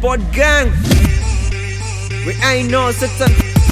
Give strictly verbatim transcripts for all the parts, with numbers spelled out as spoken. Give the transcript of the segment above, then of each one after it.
Sport gang. We ain't no certain.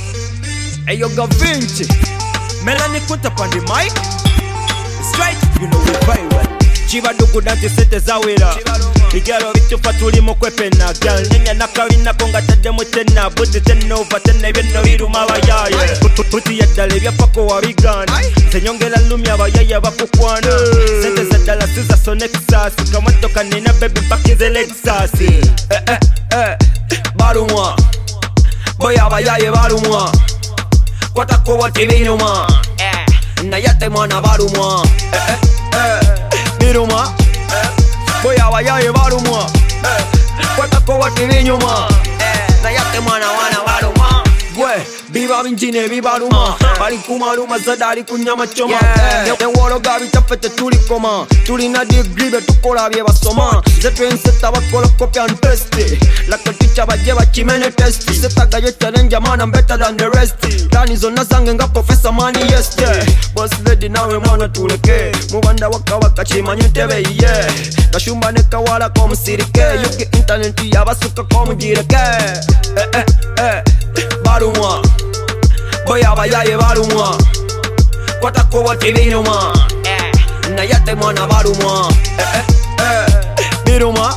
Hey yo Da Vinci. Melanie Kunta on the mic. Straight, you know we very well. Chiva dugu dante sete zawira. Bigaro bitufa tulimo kwepena. Girl nenya nakalina konga tademu tena. Buti tena over tena ibeno iruma abayaye. Buti yadale byapako wabigana. Senyongela lumi abayaye bakukwana. Sente zadala siza so Nexus. Kamatoka nina baby bakize Lexus. Eh eh eh Barumwa Boy abayaye barumwa Kwatako wati binuma Nayate mwana barumwa Eh eh eh Biruma Boy abayaye barumwa Kwatako wati binuma Nayate mwana wana barumwa Gwe Biba binjine bibaruma Bari kumaruma zadari kunyama choma Newolo gabi tafete tuli koma Tuli na digribe tukola bie basoma Zetu enseta bakola kopya and testi Laka ticha bajeba chimene testi Seta gaye challenge man I'm better than the rest Dani zona zange nga professor mani yeste Boss lady nawe mwana tuleke Mubanda waka waka chima nyutebe iye Kashumba neka wala komu sirike Yuki interneti yabasuka komu jireke Eh eh eh Barumwa Boy abayaye barumwa Kwatako wati binuma Nayate mwana barumwa Eh eh eh Biruma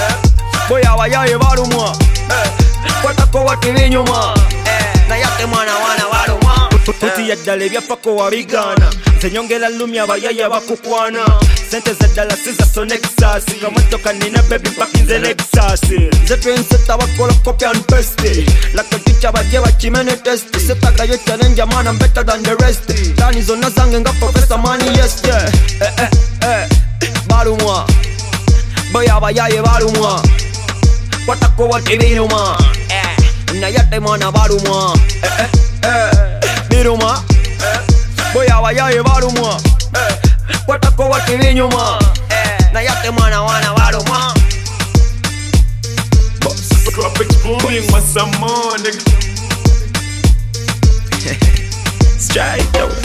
Boy abayaye barumwa Kwatako wati binuma Nayate mwana wana barumwa Puti yadale byapako wabigana Senyongela lumi abayaye bakukwana Sente zadala siza so Nexus Kamatoka nina baby bakinze Lexus Zetu enseta bakola copy and paste Laka ticha bajeba chimene testi Seta gaye challenge man I'm better than the rest Dani zona zange nga professor mani yes yeah Eh eh eh Barumwa Boy abayaye barumwa Kwatako wati binuma Nayate mwana barumwa Eh eh eh Biruma Boy abayaye barumwa Kwatako wati binuma Nayate mwana wana barumwa Drop it booming, what's some more, nigga? Straight up.